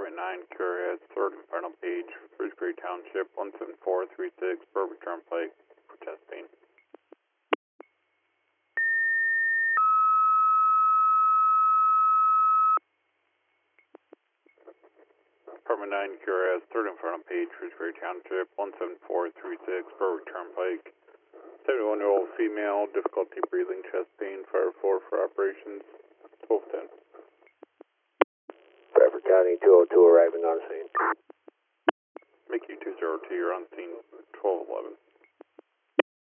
Department 9, Curious, 3rd and final page, Frisbury Township, 17436, Berwick Turnpike, for testing. Department 9, Curious, 3rd and final page, Frisbury Township, 17436, Berwick Turnpike. 71-year-old female, difficulty breathing, chest pain, fire 4 for operations, 1210. Bradford County 202 arriving on scene. Mickey 202, you're on scene, 1211.